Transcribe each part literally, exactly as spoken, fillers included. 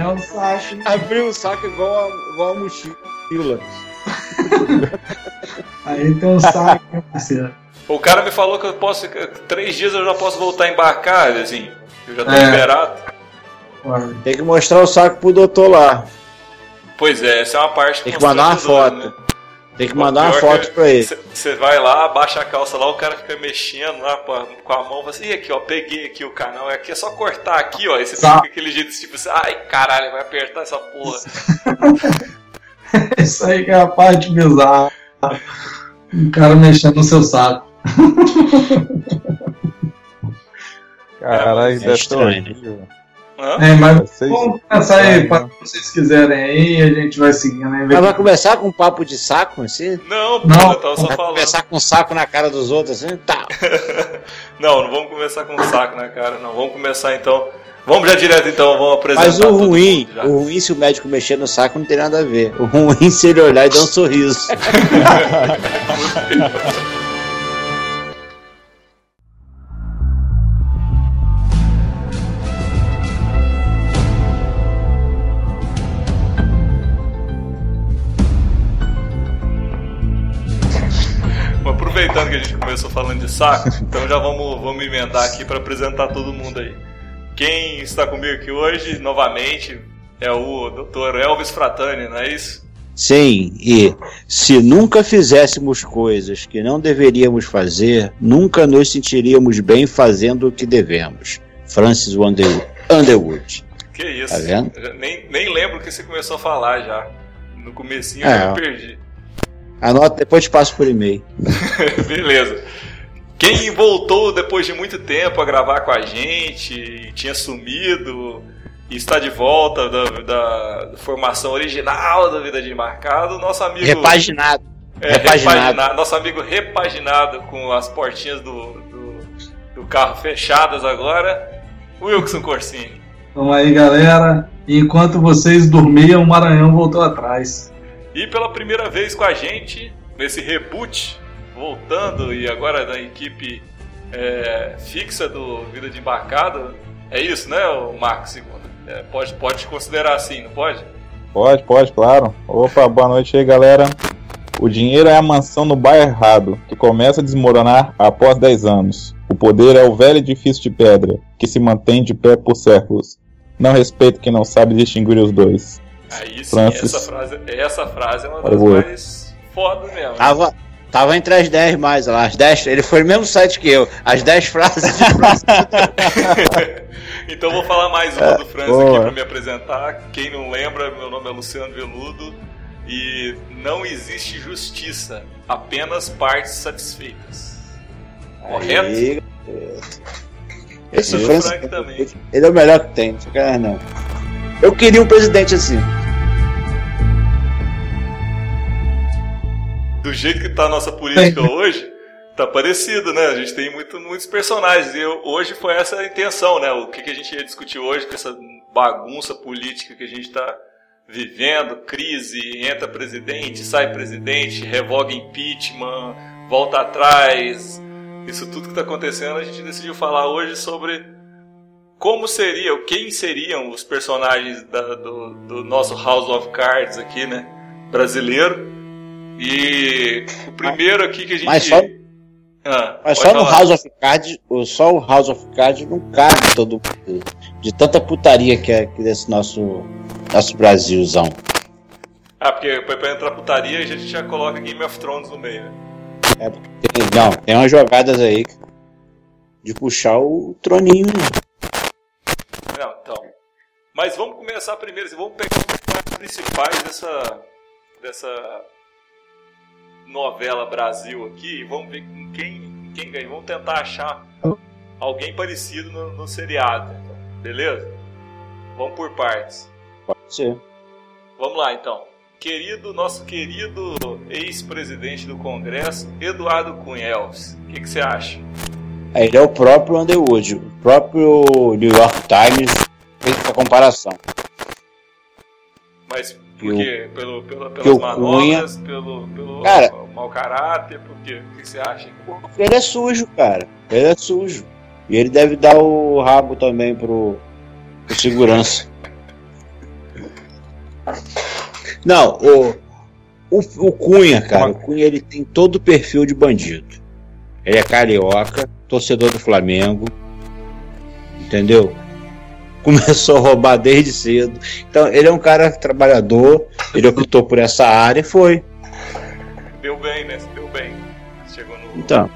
é um saco. Abriu o saco igual a, igual a mochila. Aí tem um saco, né, parceiro? O cara me falou que eu posso. Três dias eu já posso voltar a embarcar, assim. Eu já tô É. liberado. Tem que mostrar o saco pro doutor lá. Pois é, essa é uma parte Tem que mandar uma foto. né? Tem que mandar uma Pior foto que pra ele. Você vai lá, abaixa a calça lá, o cara fica mexendo lá com a, com a mão, fala assim, e aqui ó, peguei aqui o canal, aqui é só cortar aqui ó, e você Tá. fica com aquele jeito tipo assim, ai caralho, vai apertar essa porra. Isso aí que é a parte bizarra. O cara mexendo no seu saco. Caralho, É, deve ser estranho. horrível. Hã? É, mas Vocês- vamos começar aí, para vocês quiserem aí, e a gente vai seguindo aí. Mas vai começar com um papo de saco, assim? Não, pô, Não. eu tava só Vai falando. começar com um saco na cara dos outros, assim? Tá. Não, não vamos começar com um saco na cara, não. Vamos começar então. Vamos já direto então, vamos apresentar. Mas o todo ruim, mundo já. o ruim se o médico mexer no saco não tem nada a ver. O ruim se ele olhar e dar um sorriso. Mas aproveitando que a gente começou falando de saco, então já vamos, vamos emendar aqui para apresentar todo mundo aí. Quem está comigo aqui hoje, novamente, é o doutor Elvis Fratani, não é isso? Sim, e se nunca fizéssemos coisas que não deveríamos fazer, nunca nos sentiríamos bem fazendo o que devemos. Francis Underwood. Underwood. Que isso, Tá vendo? eu já nem, nem lembro o que você começou a falar já. No comecinho É, eu já ó. me perdi. Anota, depois te passo por e-mail. Beleza. Quem voltou depois de muito tempo a gravar com a gente, tinha sumido e está de volta da, da formação original da Vida de Embarcado, nosso amigo... Repaginado. É, repaginado. repaginado. Nosso amigo repaginado com as portinhas do, do, do carro fechadas agora, Wilson Corsini. Então aí, galera. Enquanto vocês dormiam, o Maranhão voltou atrás. E pela primeira vez com a gente, nesse reboot, voltando e agora da equipe é, fixa do Vida de Embarcado, é isso, né, o Marcos Segunda? É, pode, pode considerar assim, não pode? Pode, pode, claro. Opa, boa noite aí, galera. O dinheiro é a mansão no bairro errado, que começa a desmoronar após dez anos. O poder é o velho edifício de pedra, que se mantém de pé por séculos. Não respeito quem não sabe distinguir os dois. Aí sim, Francis. essa frase, essa frase é uma das Favor. mais foda mesmo. Tava, tava entre as dez mais lá. As dez, ele foi no mesmo site que eu. As dez frases de Francis. Então vou falar mais uma do Francis boa. aqui para me apresentar. Quem não lembra, meu nome é Luciano Veludo e não existe justiça, apenas partes satisfeitas. Correto? Aí, esse E o Francis, Frank também. ele é o melhor que tem, não sacanagem não. Eu queria um presidente assim. Do jeito que tá a nossa política hoje, tá parecido, né? A gente tem muito, muitos personagens. E eu- hoje foi essa a intenção, né? O que, que a gente ia discutir hoje com essa bagunça política que a gente tá vivendo, crise, entra presidente, sai presidente, revoga impeachment, volta atrás. Isso tudo que tá acontecendo, a gente decidiu falar hoje sobre como seria, quem seriam os personagens da- do, do nosso House of Cards aqui, né? Brasileiro. E o primeiro aqui que a gente... Mas só- Ah, Mas pode só no falar. House of Cards, o- só o House of Cards não cabe todo mundo. De tanta putaria que é aqui desse nosso, nosso Brasilzão. Ah, porque pra pra entrar putaria a gente já coloca Game of Thrones no meio, né? É porque tem- não, tem umas jogadas aí de puxar o troninho. Não, então. Mas vamos começar primeiro, assim, vamos pegar os personagens principais dessa, dessa novela Brasil aqui e vamos ver com quem, quem ganha. Vamos tentar achar alguém parecido no, no seriado, então. Beleza? Vamos por partes. Pode ser. Vamos lá, então. Querido, nosso querido ex-presidente do Congresso, Eduardo Cunha Elvis. O que, que você acha? Aí ele é o próprio Underwood, o próprio New York Times fez essa comparação. Mas por Eu- quê? Pelo, pela, que pelas o manobras, pelo, pelo Cara- mau caráter, por quê? O que você acha? Ele é sujo, cara. Ele é sujo. E ele deve dar o rabo também pro, pro segurança. Não, o, o, o Cunha, cara, o Cunha ele tem todo o perfil de bandido. Ele é carioca, torcedor do Flamengo, entendeu? Começou a roubar desde cedo. Então, ele é um cara trabalhador, ele optou por essa área e foi. Deu bem, né? Deu bem. Chegou no... Então.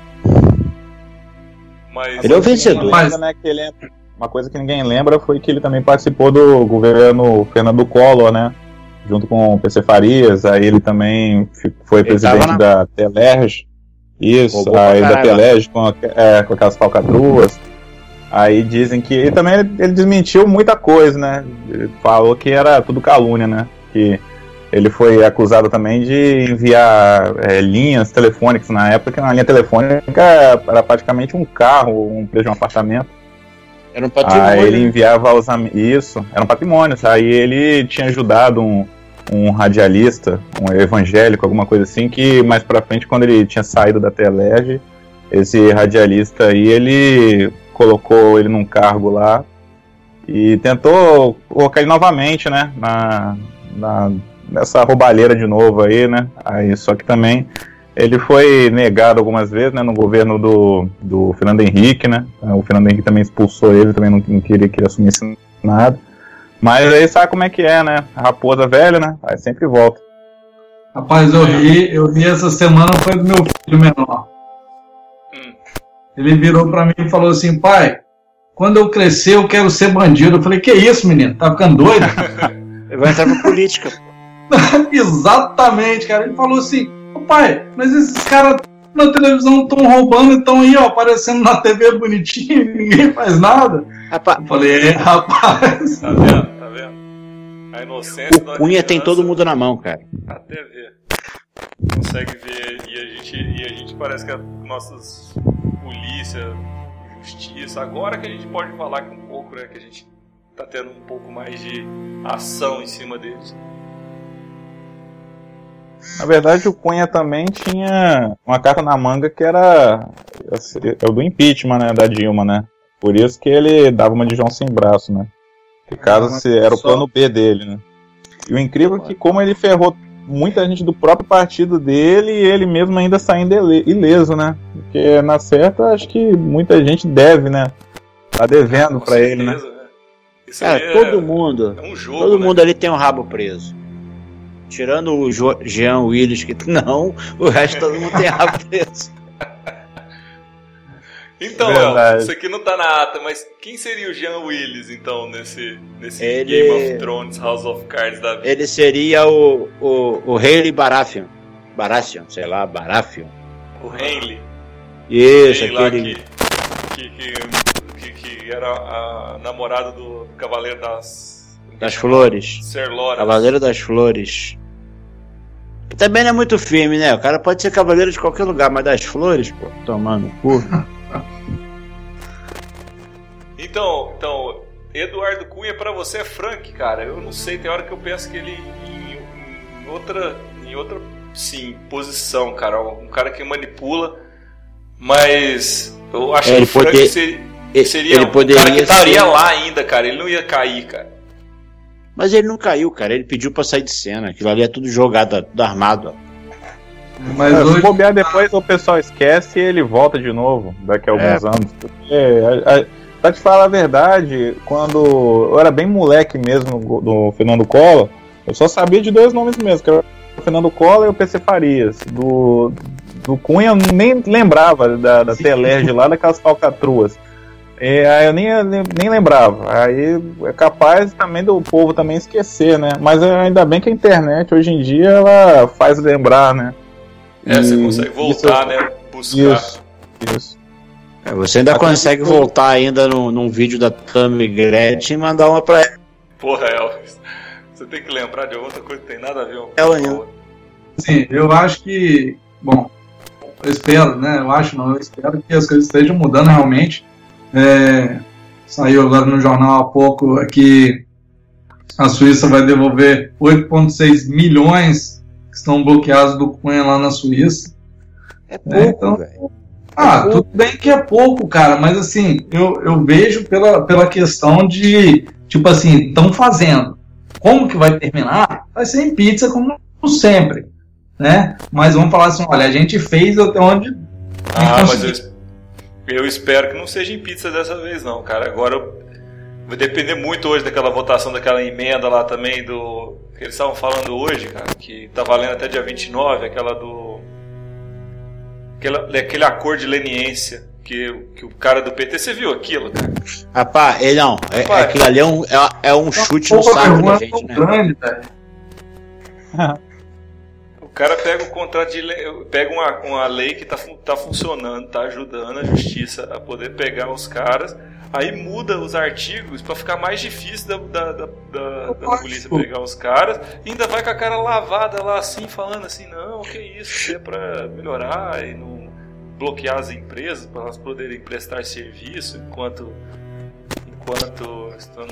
Mas, ele é o vencedor. Uma coisa, né, que ele, uma coisa que ninguém lembra foi que ele também participou do governo Fernando Collor, né? Junto com o P C Farias. Aí ele também foi ele presidente na... da Telerge. Isso, Roubou aí da Telerge com, é, com aquelas falcatruas. Aí dizem que ele também ele, ele desmentiu muita coisa, né? Ele falou que era tudo calúnia, né? Que ele foi acusado também de enviar é, linhas telefônicas na época, que uma linha telefônica era praticamente um carro, um preço de um apartamento. Era um patrimônio. Aí ele enviava os amigos. Isso, era um patrimônio. Aí ele tinha ajudado um, um radialista, um evangélico, alguma coisa assim, que mais pra frente, quando ele tinha saído da Telerge, esse radialista aí, ele colocou ele num cargo lá e tentou colocar ele novamente, né, na, na, nessa roubalheira de novo aí, né, aí, só que também ele foi negado algumas vezes, né, no governo do, do Fernando Henrique, né, o Fernando Henrique também expulsou ele, também não, não queria que ele assumisse nada, mas aí sabe como é que é, né, a raposa velha, né, aí sempre volta. Rapaz, eu ri, eu ri essa semana, foi do meu filho menor. Ele virou pra mim e falou assim: pai, quando eu crescer eu quero ser bandido. Eu falei: que isso, menino? Tá ficando doido? Ele vai entrar pra política. Exatamente, cara. Ele falou assim: pai, mas esses caras na televisão estão roubando e estão aí, ó, aparecendo na T V bonitinho e ninguém faz nada. Rapaz, eu falei: é, rapaz. Tá vendo? Tá vendo? A inocência o Cunha tem todo mundo na mão, cara. Até ver. Consegue ver e a gente, e a gente parece que as nossas polícia, justiça, agora que a gente pode falar que um pouco, né, que a gente tá tendo um pouco mais de ação em cima deles. Na verdade, o Cunha também tinha uma carta na manga que era é o do impeachment, né, da Dilma, né? Por isso que ele dava uma de João sem braço, né? Que caso se era o plano B dele, né? E o incrível é que como ele ferrou muita gente do próprio partido dele e ele mesmo ainda saindo ileso, né? Porque na certa acho que muita gente deve, né? Tá devendo pra ele, né? Isso cara, é, todo mundo, é um jogo, todo né? mundo ali tem um rabo preso. Tirando o jo- Jean Willis, que não, o resto todo mundo tem rabo preso. Então, Léo, isso aqui não tá na ata, mas quem seria o Jean Willis, então, nesse, nesse ele... Game of Thrones, House of Cards da vida? Ele seria o, o, o Henley Baratheon. Baratheon, sei lá, Baratheon. O Henley. Isso, Henley aquele... Que, que, que, que era a namorada do Cavaleiro das... Das Flores. Ser Loras. Cavaleiro das Flores. Que também não é muito firme, né? O cara pode ser cavaleiro de qualquer lugar, mas das Flores, pô, tomando cu. Então, então, Eduardo Cunha pra você é Frank, cara. Eu não sei, tem hora que eu penso que ele em, em outra, em outra, sim, posição, cara. Um cara que manipula, mas eu acho é, que o Frank poder, seria, ele, seria ele um cara que estaria ser... lá ainda, cara. Ele não ia cair, cara. Mas ele não caiu, cara. Ele pediu pra sair de cena. Aquilo ali é tudo jogado, tudo armado, ó. Mas é, hoje... se bobear depois o pessoal esquece e ele volta de novo daqui a alguns é. anos. Porque, a, a, pra te falar a verdade, quando eu era bem moleque mesmo do Fernando Collor, eu só sabia de dois nomes mesmo, que era o Fernando Collor e o P C Farias. Do, do Cunha eu nem lembrava da, da Telerge lá, daquelas falcatruas. E aí eu nem, nem lembrava. Aí é capaz também do povo também esquecer, né? Mas ainda bem que a internet hoje em dia ela faz lembrar, né? É, você consegue voltar, isso, né? Buscar. Isso, isso. É, você ainda Até consegue que... voltar ainda no, num vídeo da Tammy Gretchen e mandar uma pra ela. Porra, Elvis. Você tem que lembrar de outra coisa que tem nada a ver com ela ainda. Sim, eu acho que... Bom, eu espero, né? Eu acho não, eu espero que as coisas estejam mudando realmente. É, saiu agora no jornal há pouco que a Suíça vai devolver oito vírgula seis milhões que estão bloqueados do Cunha lá na Suíça. É pouco, é, então, velho. Ah, é pouco. Tudo bem que é pouco, cara, mas assim, eu, eu vejo pela, pela questão de, tipo assim, estão fazendo. como que vai terminar, vai ser em pizza como sempre, né? Mas vamos falar assim, olha, a gente fez até onde... Ah, mas eu, eu espero que não seja em pizza dessa vez não, cara. Agora eu, vai depender muito hoje daquela votação, daquela emenda lá também, do que eles estavam falando hoje, cara, que tá valendo até dia vinte e nove, aquela do... Aquela, aquele acordo de leniência. Que, que o cara do P T, você viu aquilo, cara? Rapaz, ele não, é, Rapaz, é, aquilo ali é um, é, é um chute no saco da gente, né? Grande, o cara pega o contrato de lei, pega uma, uma lei que tá, tá funcionando, tá ajudando a justiça a poder pegar os caras, aí muda os artigos pra ficar mais difícil da, da, da, da, da polícia pegar os caras, e ainda vai com a cara lavada lá assim, falando assim, não, que isso, é pra melhorar e não bloquear as empresas para elas poderem prestar serviço enquanto enquanto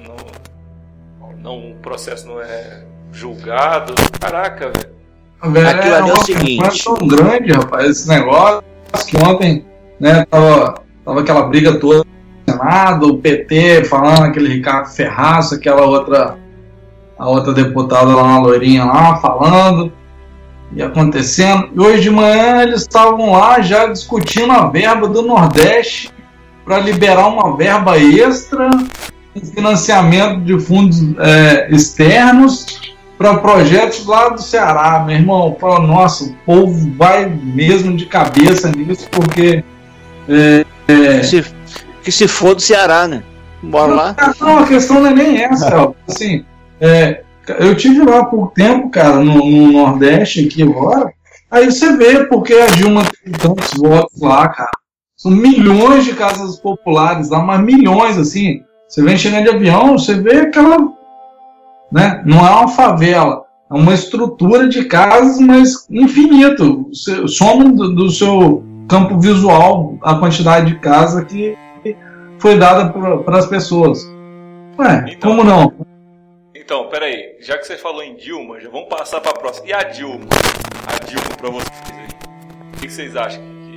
não, não, o processo não é julgado. Caraca, velho. Aquilo ali é o seguinte. É tão grande, rapaz, esse negócio que ontem, né, tava, tava aquela briga toda no Senado, o P T falando, aquele Ricardo Ferraz, aquela outra a outra deputada lá, uma loirinha lá, falando e acontecendo. E hoje de manhã eles estavam lá já discutindo a verba do Nordeste para liberar uma verba extra em financiamento de fundos é, externos para projetos lá do Ceará. Meu irmão, fala, nossa, o povo vai mesmo de cabeça nisso, porque é, é... Que, se, que se for do Ceará, né? Bora lá. Não, a questão não é nem essa. Assim, é, eu tive lá por tempo, cara, no, no Nordeste aqui agora. Aí você vê porque a Dilma tem tantos votos lá, cara. São milhões de casas populares lá, mas milhões, assim. Você vem chegando de avião, você vê aquela... Né? Não é uma favela, é uma estrutura de casas, mas infinito. Você soma do, do seu campo visual a quantidade de casa que foi dada para as pessoas. Ué, então, como não? Então, peraí, já que você falou em Dilma, já vamos passar para a próxima. E a Dilma? A Dilma para vocês aí. O que vocês acham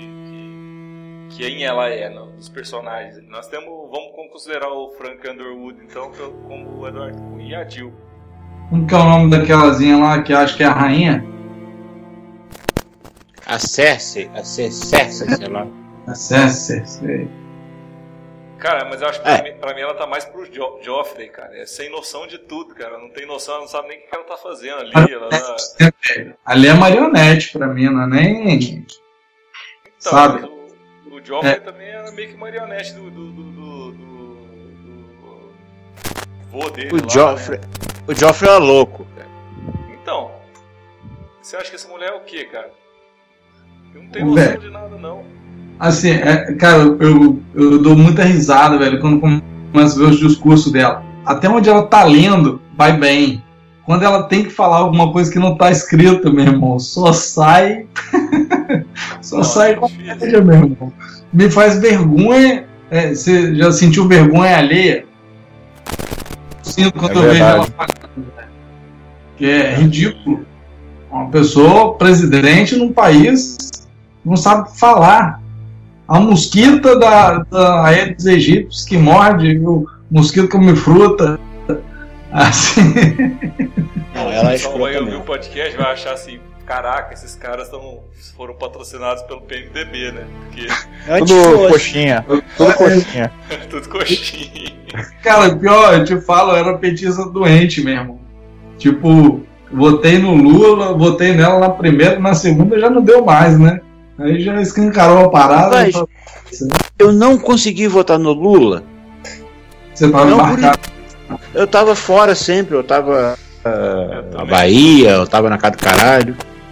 que, que, que quem ela é, não, dos personagens? Nós temos, vamos considerar o Frank Underwood, então, como o Eduardo Cunha. E a Dilma? Como que é o nome daquelazinha lá que acho que é a rainha? A Cersei, a Cersei, sei lá. A Cersei, sei. Cara, mas eu acho que é. pra, mim, pra mim ela tá mais pro jo- Joffrey, cara. É sem noção de tudo, cara. Não tem noção, ela não sabe nem o que ela tá fazendo ali. Ela tá... Ali é marionete pra mim, não é nem... Então, sabe? O, o Joffrey é. também era meio que marionete do... do, do, do, do, do vô dele o lá, Joffrey, né? O Joffrey é louco. Então, você acha que essa mulher é o quê, cara? Eu não tenho noção de nada, não. Assim, é, cara, eu, eu dou muita risada, velho, quando começo a ver os discursos dela. Até onde ela tá lendo, vai bem. Quando ela tem que falar alguma coisa que não tá escrita, meu irmão, só sai. só Nossa, sai com média, meu irmão. Me faz vergonha. É, você já sentiu vergonha alheia? Sinto quando é eu vejo ela falando, né? Que é ridículo. Uma pessoa, presidente num país, não sabe falar. A mosquita da, da Aedes aegypti que morde, o mosquito come fruta. Assim. Não, ela é escrota. Vai ouvir o podcast, vai achar assim, caraca, esses caras tão, foram patrocinados pelo P M D B, né? Porque... Tudo coxinha. Tudo coxinha. Tudo coxinha. Cara, pior, eu te falo, eu era petista doente mesmo. Tipo, votei no Lula, votei nela na primeira, na segunda já não deu mais, né? Aí já escancarou a parada. Mas, tô... eu não consegui votar no Lula. Você tava embarcado? Eu tava fora sempre, eu tava uh, na Bahia, eu tava na casa do caralho.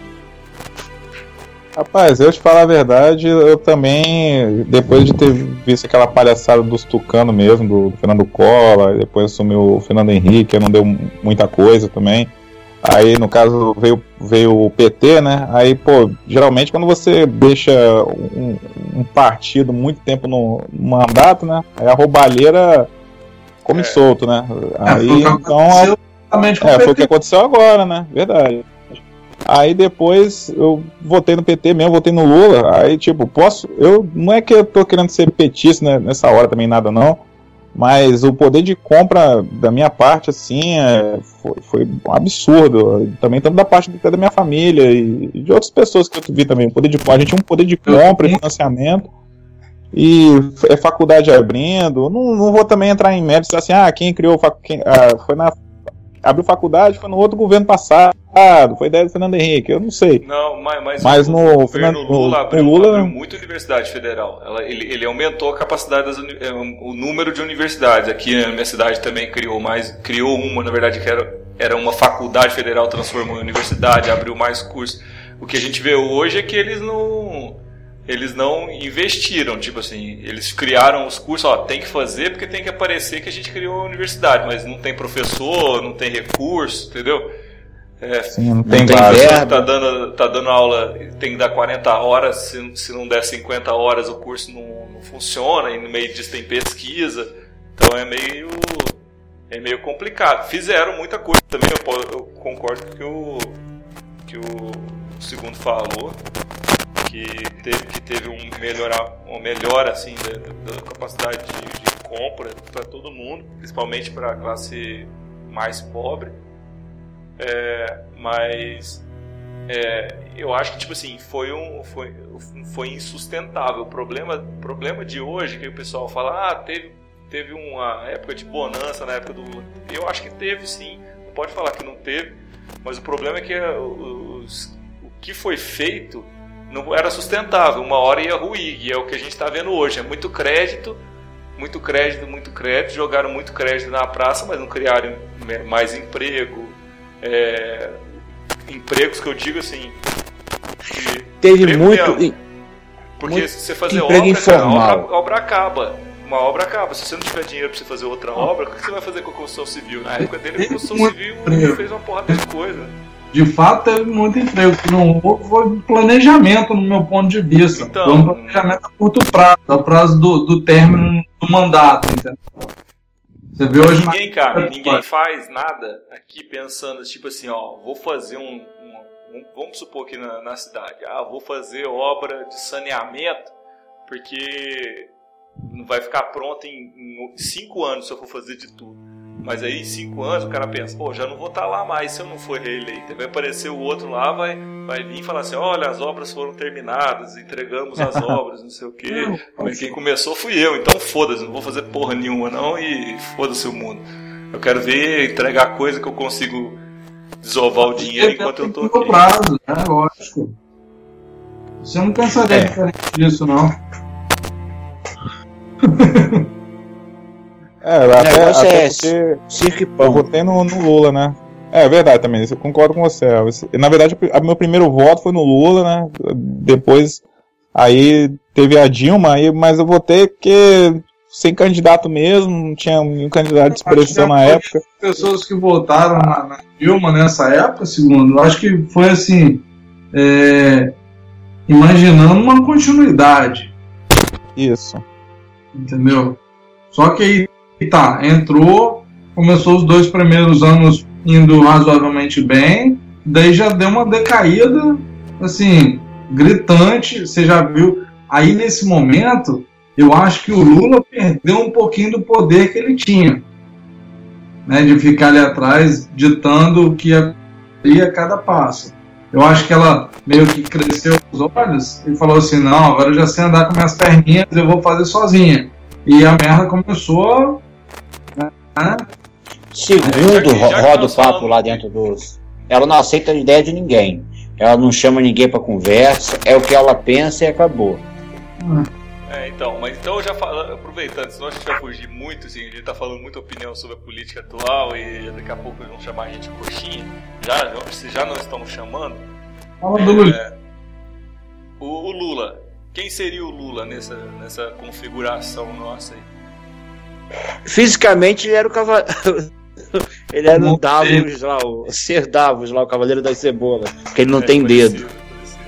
Rapaz, eu te falar a verdade, eu também, depois de ter visto aquela palhaçada dos tucanos mesmo, do, do Fernando Collor, depois assumiu o Fernando Henrique, não deu muita coisa também. Aí, no caso, veio, veio o P T, né? Aí, pô, geralmente quando você deixa um, um partido muito tempo no mandato, né? Aí a roubalheira come é. solto, né? Aí, é, então... É, foi o que aconteceu agora, né? Verdade. Aí depois eu votei no P T mesmo, votei no Lula. Aí, tipo, posso... Eu, não é que eu tô querendo ser petista, né, nessa hora também, nada não. Mas o poder de compra da minha parte, assim, é, foi, foi um absurdo. Também tanto da parte da minha família e de outras pessoas que eu vi também. O poder de, a gente tinha um poder de compra e financiamento. E é faculdade abrindo. Não, não vou também entrar em méritos assim, ah, quem criou quem, ah, foi na abriu faculdade foi no outro governo passado, foi ideia do Fernando Henrique, eu não sei. Não, mas, mas, mas o, no o governo Fernando, Lula, abriu, Lula abriu muita universidade federal. Ela, ele, ele aumentou a capacidade, das, o número de universidades. Aqui na minha cidade também criou mais, criou uma, na verdade, que era, era uma faculdade federal, transformou em universidade, abriu mais cursos. O que a gente vê hoje é que eles não... Eles não investiram, tipo assim, eles criaram os cursos, ó, tem que fazer porque tem que aparecer que a gente criou a universidade, mas não tem professor, não tem recurso, entendeu? É, Sim, não tem, não tem verba. Tá dando, tá dando aula, tem que dar quarenta horas, se, se não der cinquenta horas o curso não, não funciona, e no meio disso tem pesquisa, então é meio, é meio complicado. Fizeram muita coisa também, eu, eu concordo com o que o, que o segundo falou, que teve, que teve um melhorar, uma melhora assim, da, da capacidade de, de compra para todo mundo, principalmente para a classe mais pobre. É, mas é, eu acho que tipo assim, foi, um, foi, foi insustentável. O problema, problema de hoje que o pessoal fala, ah, teve, teve uma época de bonança na época do Lula. Eu acho que teve sim, não pode falar que não teve, mas o problema é que os, o que foi feito não era sustentável, uma hora ia ruir, e é o que a gente está vendo hoje, é muito crédito, muito crédito, muito crédito, jogaram muito crédito na praça, mas não criaram mais emprego, é, empregos que eu digo assim, teve muito, mesmo, porque muito se você fazer emprego obra, cara, a informal. obra, a obra acaba, uma obra acaba, se você não tiver dinheiro para você fazer outra obra, o que você vai fazer com a construção civil? Na época dele a construção civil fez uma porrada de coisa. De fato, teve muito emprego. Que não houve foi planejamento, no meu ponto de vista. Então, foi um planejamento a curto prazo, ao prazo do, do término do mandato. Entendeu? Você vê hoje. Ninguém, cara, ninguém faz nada aqui pensando, tipo assim, ó, vou fazer um. um, um vamos supor aqui na, na cidade, ah, vou fazer obra de saneamento, porque não vai ficar pronto em, em cinco anos se eu for fazer de tudo. Mas aí em cinco anos o cara pensa, pô, já não vou estar lá mais se eu não for reeleito. Vai aparecer o outro lá, vai, vai vir e falar assim, olha, as obras foram terminadas, entregamos as obras, não sei o quê. Mas quem começou fui eu, então foda-se, não vou fazer porra nenhuma não e foda-se o mundo. Eu quero ver, entregar coisa que eu consigo desovar o dinheiro enquanto eu tô aqui. Prazo, né? Lógico. Você não pensaria é. diferente disso, não. É, até, até é porque circo e pão. Eu votei no, no Lula, né? É verdade também, eu concordo com você. Na verdade, o meu primeiro voto foi no Lula, né? Depois, aí teve a Dilma, aí, mas eu votei porque sem candidato mesmo, não tinha um candidato de expressão na época. As pessoas que votaram na, na Dilma nessa época, segundo, eu acho que foi assim, é, imaginando uma continuidade. Isso. Entendeu? Só que aí tá, entrou, começou os dois primeiros anos indo razoavelmente bem, daí já deu uma decaída, assim, gritante, você já viu. Aí nesse momento, eu acho que o Lula perdeu um pouquinho do poder que ele tinha, né, de ficar ali atrás, ditando o que ia a cada passo. Eu acho que ela meio que cresceu os olhos e falou assim, não, agora eu já sei andar com minhas perninhas, eu vou fazer sozinha. E a merda começou. Né? Segundo roda o papo lá dentro dos. Ela não aceita a ideia de ninguém. Ela não chama ninguém pra conversa. É o que ela pensa e acabou. É, então, mas então já falando, aproveitando, senão a gente vai fugir muito, assim, a gente tá falando muita opinião sobre a política atual e daqui a pouco eles vão chamar a gente de coxinha. Já, se já não estão chamando. Fala do Lula. É, o, o Lula. Quem seria o Lula nessa, nessa configuração nossa aí? Fisicamente ele era o cavaleiro. Ele era o Davos lá, o Ser Davos lá, o Cavaleiro das Cebolas. Porque ele não é, tem parecido, dedo.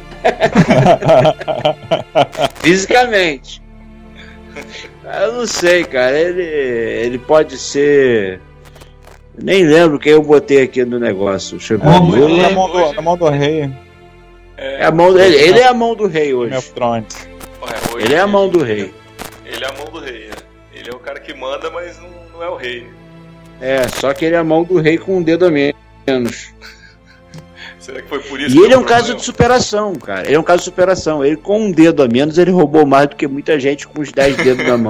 Fisicamente. Eu não sei, cara. Ele, ele pode ser. Nem lembro quem eu botei aqui no negócio. Deixa eu ver. Oh, ele é a mão do, a mão do rei. É a mão, ele, ele é a mão do rei hoje. Ué, hoje ele é a mão do rei. Ele é a mão do rei. É. Ele é o cara que manda, mas não, não é o rei. É, só que ele é a mão do rei com um dedo a menos. Será que foi por isso? E que ele é um problema? caso de superação, cara. Ele é um caso de superação. Ele com um dedo a menos, ele roubou mais do que muita gente com os dez dedos na mão.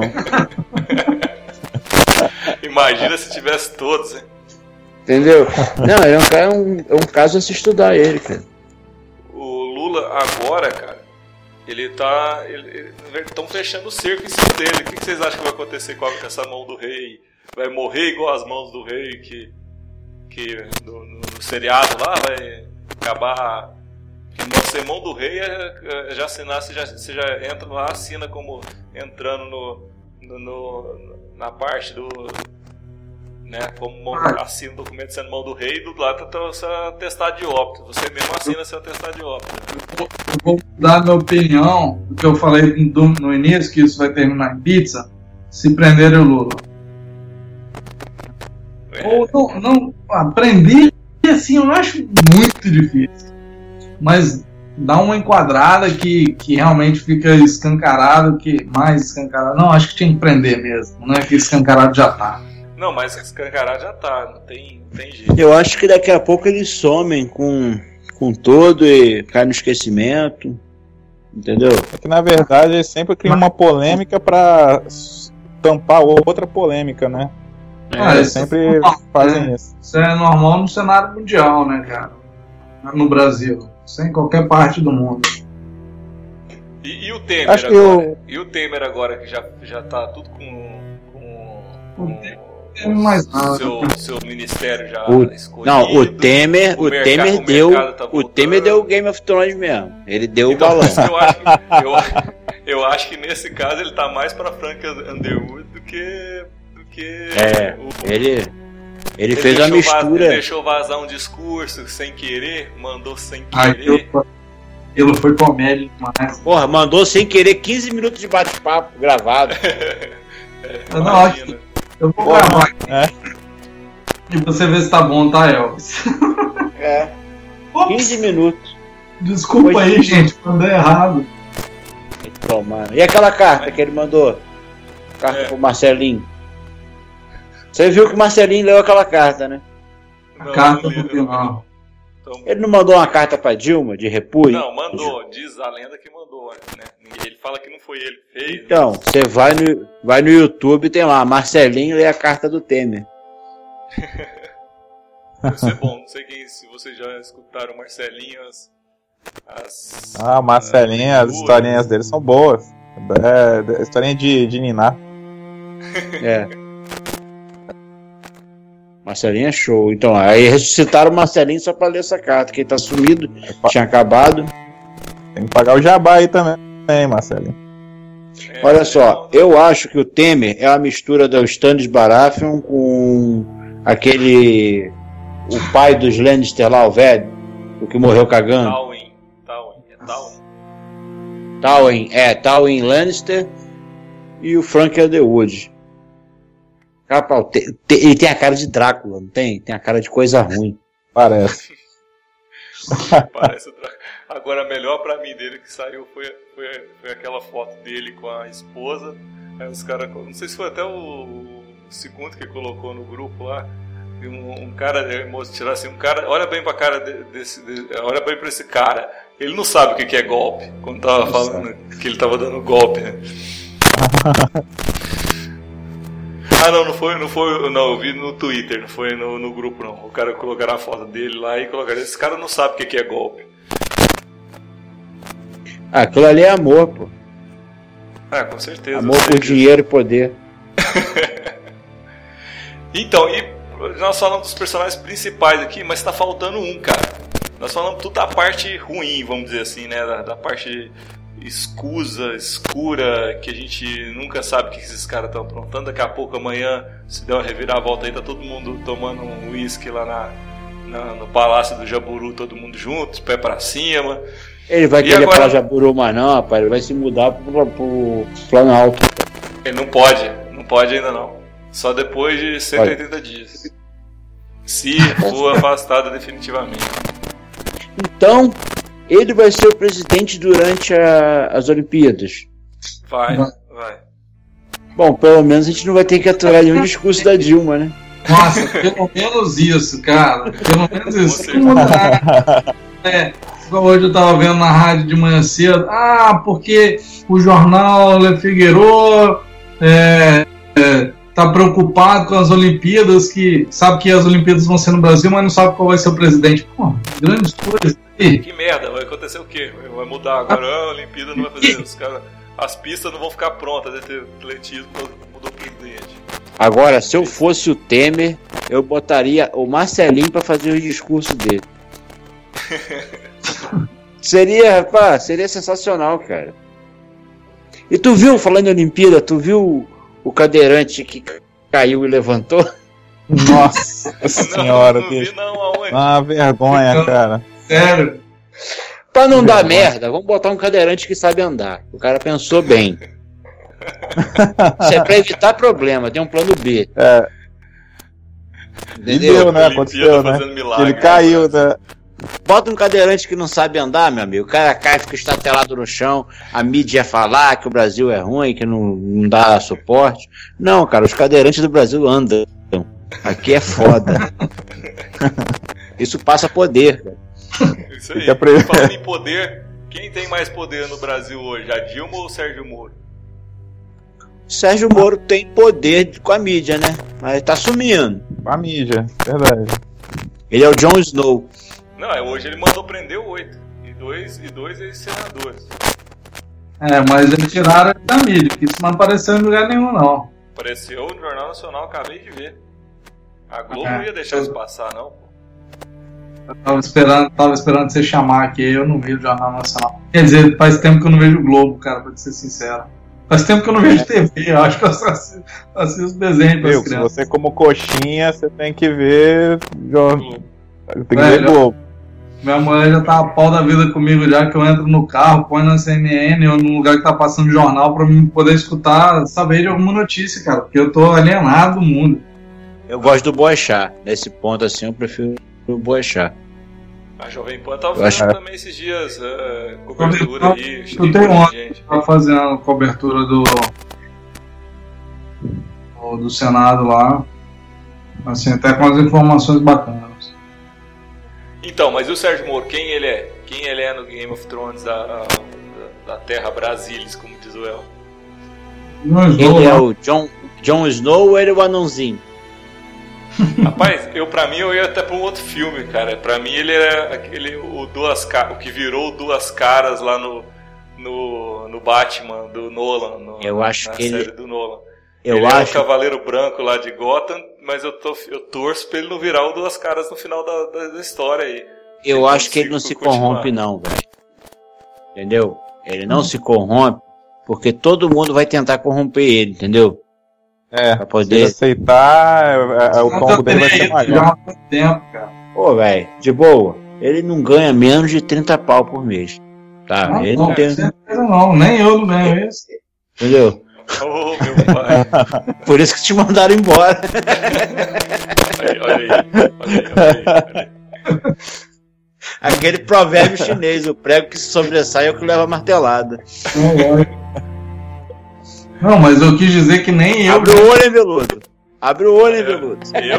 Imagina se tivesse todos, hein? Entendeu? Não, ele é um, é um, é um caso a se estudar ele, cara. O Lula agora, cara, ele tá... Estão fechando o cerco em cima dele. O que, que vocês acham que vai acontecer com essa mão do rei? Vai morrer igual as mãos do rei que... que no, no, no seriado lá vai acabar... Que ser mão do rei é, é já assinar, você já, você já entra lá, assina como entrando no, no, no na parte do... Né, como mão, assina o documento sendo mão do rei, e do lado tá o seu atestado de óbito. Você mesmo assina seu atestado de óbito. Eu vou dar minha opinião do que eu falei do, no início, que isso vai terminar em pizza, se prenderem o Lula. É. Ou não, não aprender, assim, eu acho muito difícil. Mas dá uma enquadrada que, que realmente fica escancarado, que mais escancarado. Não, acho que tinha que prender mesmo, não é que escancarado já tá. Não, mas escancarado já tá, não tem, não tem jeito. Eu acho que daqui a pouco eles somem com, com todo e cai no esquecimento. Entendeu? É que na verdade eles sempre criam uma polêmica pra tampar outra polêmica, né? Ah, eles sempre é normal, fazem né? isso. Isso é normal no cenário mundial, né, cara? No Brasil. Isso é em qualquer parte do mundo. E, e o Temer Acho agora? eu... E o Temer agora que já, já tá tudo com... com, com... Mais nada. Seu, seu ministério já o, escolhido. Não, o Temer, o, o mercado, Temer o deu, tá o Temer deu o Game of Thrones mesmo. Ele deu então, o balão. Eu acho, que, eu, eu acho que nesse caso ele tá mais pra Frank Underwood do que do que é, o, ele ele, ele fez uma mistura. Vazar, ele deixou vazar um discurso sem querer, mandou sem querer. Aquilo foi comédia demais. Porra, mandou sem querer quinze minutos de bate-papo gravado. é, eu não acho. Eu vou Porra, gravar aqui. É. E você vê se tá bom, tá, Elvis? É. quinze minutos. Desculpa Foi aí, gente, mandei errado. Toma. E aquela carta que ele mandou? Carta é. pro Marcelinho. Você viu que o Marcelinho leu aquela carta, né? A carta do final. Ele não mandou uma carta pra Dilma, de repúdio? Não, mandou. Diz a lenda que mandou, né? Ele fala que não foi ele que fez. Então, você né? vai, no, vai no YouTube, tem lá, Marcelinho lê a carta do Temer. Deve ser bom. Não sei quem, se vocês já escutaram Marcelinho, as... as ah, Marcelinho, as, as historinhas dele são boas. É, historinha de, de Niná. É. Marcelinho é show. Então, aí ressuscitaram o Marcelinho só pra ler essa carta, que ele tá sumido, é, tinha acabado. Tem que pagar o jabá aí também, hein, Marcelinho. É, Olha só, eu acho que o Temer é a mistura do Stannis Baratheon com aquele... o pai dos Lannister lá, o velho, o que morreu cagando. Tywin. Tywin. É Tywin. Tywin, é, Tywin Lannister e o Frank Underwood. Cara, te, te, ele tem a cara de Drácula, não tem? Tem a cara de coisa ruim. Parece. Parece o Drácula. Agora, a melhor pra mim dele que saiu foi, foi, foi aquela foto dele com a esposa. Aí os caras, não sei se foi até o, o segundo que colocou no grupo lá. Um, um cara, tirar assim, um cara, olha bem pra cara desse, de, olha bem pra esse cara. Ele não sabe o que, que é golpe. Quando tava falando que ele tava dando golpe, né? Ah, não, não foi, não foi, não, eu vi no Twitter, não foi no, no grupo, não. O cara colocaram a foto dele lá e colocaram, esse cara não sabe o que, que é golpe. Ah, aquilo ali é amor, pô. Ah, com certeza. Amor por dinheiro e poder. Então, e nós falamos dos personagens principais aqui, mas tá faltando um, cara. Nós falamos tudo da parte ruim, vamos dizer assim, né? Da, da parte escusa, escura, que a gente nunca sabe o que esses caras estão aprontando. Daqui a pouco, amanhã, se der uma reviravolta aí, tá todo mundo tomando um uísque lá na, na, no Palácio do Jaburu, todo mundo junto, pé pra cima. Ele vai e querer agora... pra Jaburu, mas não, rapaz, ele vai se mudar pro, pro plano alto. Ele não pode, não pode ainda não. Só depois de cento e oitenta dias. Se for afastado definitivamente. Então, ele vai ser o presidente durante a, as Olimpíadas. Vai, vai. Bom, pelo menos a gente não vai ter que aturar nenhum discurso da Dilma, né? Nossa, pelo menos isso, cara. Pelo menos isso. É, hoje eu tava vendo na rádio de manhã cedo. Ah, porque o jornal Le Figaro é, é, tá preocupado com as Olimpíadas, que sabe que as Olimpíadas vão ser no Brasil, mas não sabe qual vai ser o presidente. Pô, grandes coisas. Que merda, vai acontecer o quê? Vai mudar agora, a Olimpíada não vai fazer os caras. As pistas não vão ficar prontas, né? Ter atletismo, mudou o presidente. Agora, se eu fosse o Temer, eu botaria o Marcelinho pra fazer o discurso dele. Seria, rapaz, seria sensacional, cara. E tu viu, falando em Olimpíada, tu viu o cadeirante que caiu e levantou? Nossa senhora, não, não vi não, aonde? Uma vergonha, cara. Sério? Pra não dar merda, vamos botar um cadeirante que sabe andar. O cara pensou bem. Isso é pra evitar problema, tem um plano B. É. Entendeu? E deu, né? Aconteceu, né? Milagre, ele caiu, né? Bota um cadeirante que não sabe andar, meu amigo. O cara cai, fica estatelado no chão. A mídia ia falar que o Brasil é ruim, que não, não dá suporte. Não, cara, os cadeirantes do Brasil andam. Aqui é foda. Isso passa poder, cara. Isso aí. Pre... Falando em poder, quem tem mais poder no Brasil hoje? A Dilma ou o Sérgio Moro? O Sérgio Moro tem poder com a mídia, né? Mas tá sumindo. Com a mídia, verdade. Ele é o Jon Snow. Não, hoje ele mandou prender oito. E dois, e dois ex-senadores. É, mas eles tiraram ele da mídia, que isso não apareceu em lugar nenhum, não. Apareceu no Jornal Nacional, acabei de ver. A Globo é, não ia deixar isso passar, não, pô. Eu tava esperando, tava esperando você chamar aqui, eu não vi o Jornal Nacional. Quer dizer, faz tempo que eu não vejo o Globo, cara, pra ser sincero. Faz tempo que eu não vejo T V, eu acho que eu só assisto, assisto os desenhos das crianças. Se você como coxinha, você tem que ver Globo. Tem que é, ver já, Globo. Minha mulher já tá a pau da vida comigo já, que eu entro no carro, põe na C N N ou num lugar que tá passando jornal pra mim poder escutar, saber de alguma notícia, cara, porque eu tô alienado do mundo. Eu gosto do Boechat. Nesse ponto, assim, eu prefiro o Boechat. A Jovem Pan tava fazendo também esses dias uh, cobertura aí. Eu tenho ontem, tava fazendo cobertura do, do do Senado lá, assim, até com as informações bacanas. Então, mas e o Sérgio Moro, quem ele é? Quem ele é no Game of Thrones da, da, da Terra Brasilis, como diz o El? Ele é o Jon, Jon Snow ou ele é o anãozinho? Rapaz, eu pra mim eu ia até pra um outro filme, cara. Pra mim ele era aquele, o, duas, o que virou Duas Caras lá no, no, no Batman do Nolan, no, eu acho na que série ele... do Nolan. Eu ele acho... é o Cavaleiro Branco lá de Gotham, mas eu, tô, eu torço pra ele não virar o Duas Caras no final da, da, da história aí. Eu ele acho que ele não se continuar. corrompe não, velho. Entendeu? Ele não hum. se corrompe porque todo mundo vai tentar corromper ele, entendeu? É, pra poder se aceitar, é, é, o tombo dele vai ser maior. Tempo, cara. Pô, velho, de boa, ele não ganha menos de trinta pau por mês. Tá, não, ele não, não tem. Não, nem eu não ganho isso. Entendeu? Oh, meu pai. Por isso que te mandaram embora. Olha, olha aí, olha aí, olha aí, olha aí. Aquele provérbio chinês, o prego que se sobressai é o que leva a martelada. Não, mas eu quis dizer que nem eu. Abre o olho, hein, Veludo? Abre o olho, hein, Veludo? Eu?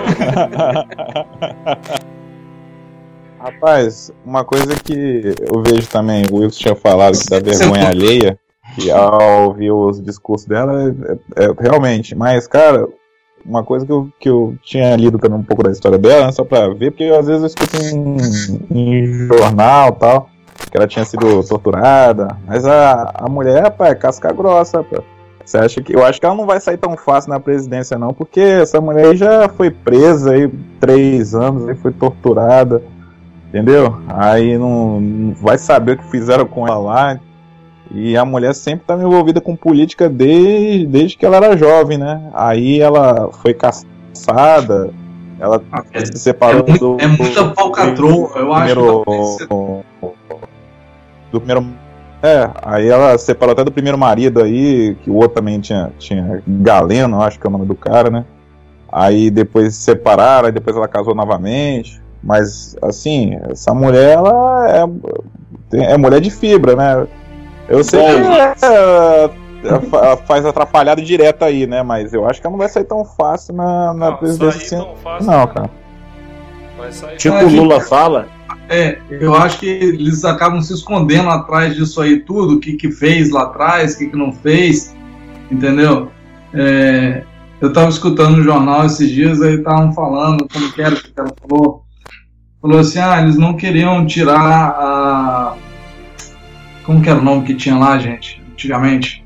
Rapaz, uma coisa que eu vejo também, o Wilson tinha falado que dá vergonha alheia, e ao ouvir os discursos dela, é, é, realmente, mas, cara, uma coisa que eu, que eu tinha lido também um pouco da história dela, né, só pra ver, porque às vezes eu escuto em, em jornal e tal, que ela tinha sido torturada, mas a, a mulher, rapaz, é casca grossa, rapaz. Você acha que, eu acho que ela não vai sair tão fácil na presidência não, porque essa mulher aí já foi presa aí três anos, aí foi torturada, entendeu? Aí não, não vai saber o que fizeram com ela lá. E a mulher sempre está envolvida com política desde, desde que ela era jovem, né? Aí ela foi caçada, ela é, se separou é muito, do... É muita falcatrua, eu acho. Do, do primeiro... É, aí ela separou até do primeiro marido aí, que o outro também tinha, tinha Galeno, acho que é o nome do cara, né? Aí depois se separaram, aí depois ela casou novamente. Mas, assim, essa mulher, ela é, é mulher de fibra, né? Eu sei que ela, faz atrapalhada direta aí, né? Mas eu acho que ela não vai sair tão fácil na, na não, presidência. Tão fácil, não, cara. Vai sair tipo o Lula fala. É, eu acho que eles acabam se escondendo atrás disso aí tudo, o que, que fez lá atrás, o que, que não fez, entendeu? É, eu estava escutando no jornal esses dias, aí estavam falando, como que era que ela falou, falou assim, ah, eles não queriam tirar a... Como que era o nome que tinha lá, gente, antigamente?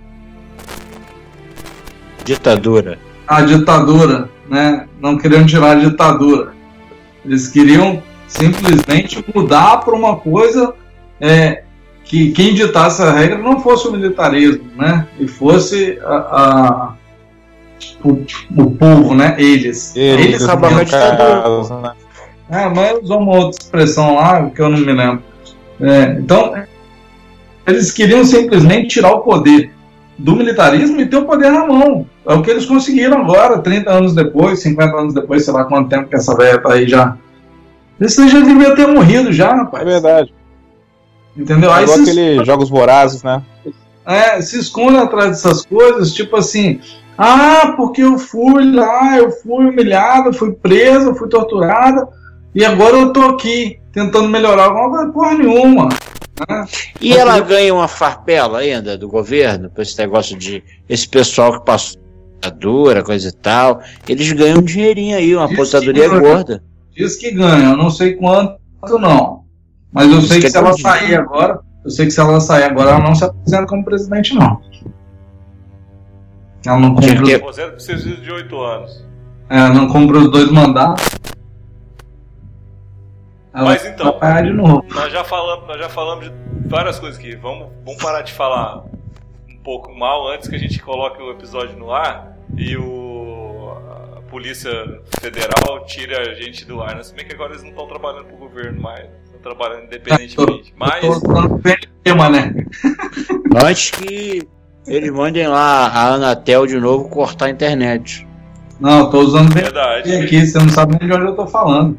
Ditadura. A ditadura, né? Não queriam tirar a ditadura. Eles queriam simplesmente mudar para uma coisa é, que quem ditasse a regra não fosse o militarismo, né? E fosse a, a, o, o povo, né? Eles. Eles, Eles acabaram com a ditadura. né? É, mas usou uma outra expressão lá que eu não me lembro. É, então, eles queriam simplesmente tirar o poder do militarismo e ter o poder na mão. É o que eles conseguiram agora, trinta anos depois, cinquenta anos depois, sei lá quanto tempo que essa velha tá aí já. Esse já devia ter morrido já, rapaz. É verdade. Entendeu? É aí igual se aqueles esconde, jogos vorazes, né? é, se esconde atrás dessas coisas, tipo assim, ah, porque eu fui lá, eu fui humilhada, fui presa, fui torturada, e agora eu tô aqui, tentando melhorar alguma coisa, porra nenhuma. Né? E ela ganha uma farpela ainda do governo, por esse negócio de esse pessoal que passou ditadura, coisa e tal, eles ganham um dinheirinho aí, uma Diz aposentadoria que- gorda. Diz que ganha, eu não sei quanto não. Mas eu Diz sei que que é se ela tão sair agora, eu sei que se ela sair agora, ela não se apresenta como presidente, não. Ela não Tinha cumpre, que- os, Aposenta precisa de oito anos. é, não cumpre os dois mandatos. Ela Mas então- vai parar de novo. Nós já falamos, nós já falamos de várias coisas aqui. Vamos, vamos parar de falar um pouco mal antes que a gente coloque o episódio no ar e o, a Polícia Federal tire a gente do ar. Né? Se bem que agora eles não estão trabalhando pro governo mais, estão trabalhando independentemente. Mas Eu tô falando bem de tema, né? Antes que eles mandem lá a Anatel de novo cortar a internet. Não, eu tô usando bem verdade. aqui, você não sabe nem de onde eu tô falando.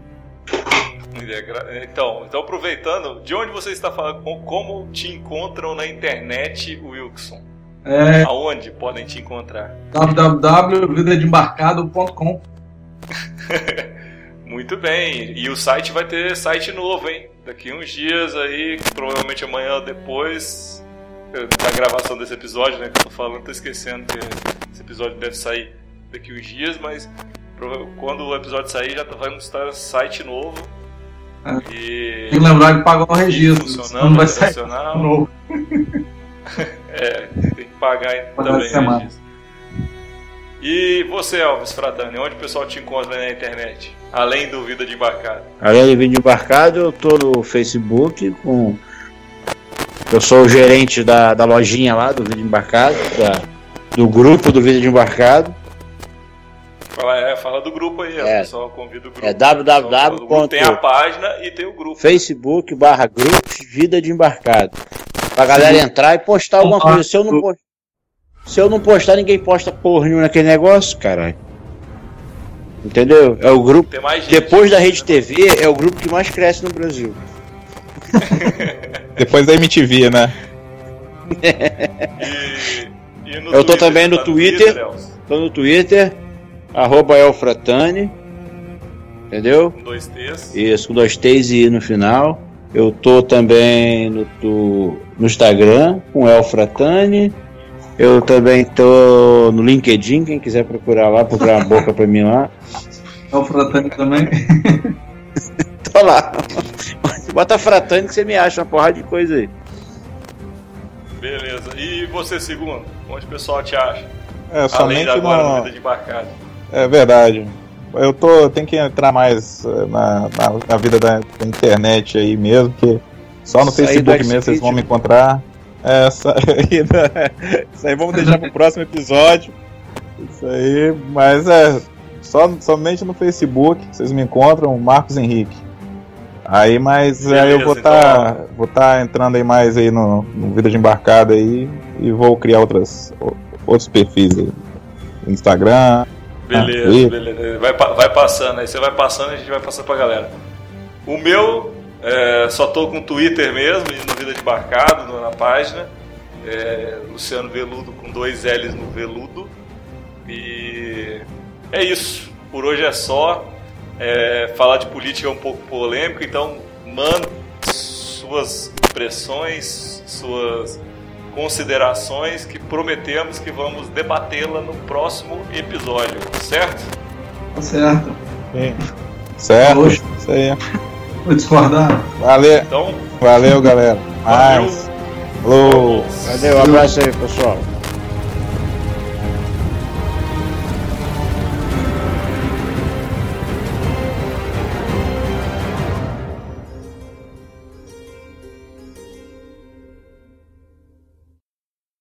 Então, então aproveitando, de onde você está falando? Como te encontram na internet, Wilson? É Aonde podem te encontrar? w w w ponto vida de embarcado ponto com. Muito bem, e o site vai ter site novo, hein? Daqui uns dias aí, provavelmente amanhã ou depois da gravação desse episódio, né? Que eu tô falando, tô esquecendo que esse episódio deve sair daqui uns dias, mas quando o episódio sair já vai estar site novo. É. E Tem que lembrar de pagar o registro, senão funcionando, não vai sair operacional. de novo. É, tem que pagar Pagar também, semana. né, Giz? E você, Elvis Fratani, onde o pessoal te encontra na internet? Além do Vida de Embarcado. Além do vídeo embarcado, eu tô no Facebook com. Eu sou o gerente da, da lojinha lá do vídeo embarcado, da, do grupo do vídeo embarcado. Fala, é, fala do grupo aí, ó. É. O pessoal convida o grupo. É w w w O grupo tem a página e tem o grupo. Facebook barra grupos Vida de Embarcado. Pra galera entrar e postar alguma coisa. Se eu não postar, se eu não postar, ninguém posta porra nenhuma naquele negócio, caralho. Entendeu? É o grupo. Tem mais gente. Depois da Rede T V, é o grupo que mais cresce no Brasil. Depois da M T V, né? E, e no Eu tô Twitter, também você no tá Twitter. Elvis? Tô no Twitter, arroba Elfratani. Entendeu? Com dois T's. Isso, com dois T's e I no final. Eu tô também no, tu- no Instagram, com Elfratani. Eu também tô no LinkedIn, quem quiser procurar lá, procurar uma boca pra mim lá. É o Fratani também. Tô lá. Bota Fratani que você me acha uma porrada de coisa aí. Beleza. E você, segundo? Onde o pessoal te acha? É, Além somente da agora no no... Vida de Embarcado. É verdade. Eu tô, tenho que entrar mais eh, na, na, na vida da, da internet aí mesmo, que só no Sair Facebook do mesmo vocês vão me Xvideo. encontrar. É, isso aí, né? Isso aí vamos deixar pro próximo episódio. Isso aí, mas é só, somente no Facebook que vocês me encontram, Marcos Henrique. Aí, mas Beleza, aí eu vou então. estar vou tá entrando aí mais aí no, no Vida de Embarcado aí e vou criar outras, o- outros perfis aí. Instagram. Beleza, Ah, e- beleza. Vai, pa- vai passando, aí você vai passando e a gente vai passando pra galera. O meu, é, só tô com o Twitter mesmo, e no Vida de Embarcado, no- na página. É, Luciano Veludo com dois L's no Veludo. E é isso. Por hoje é só. É, falar de política é um pouco polêmico, então mande suas impressões, suas considerações, que prometemos que vamos debatê-la no próximo episódio, certo? Tá certo. Sim. Certo. Poxa. Isso aí. Vou discordar. Valeu. Então, Valeu, galera. valeu. Mais. Falou. Valeu, um abraço aí, pessoal.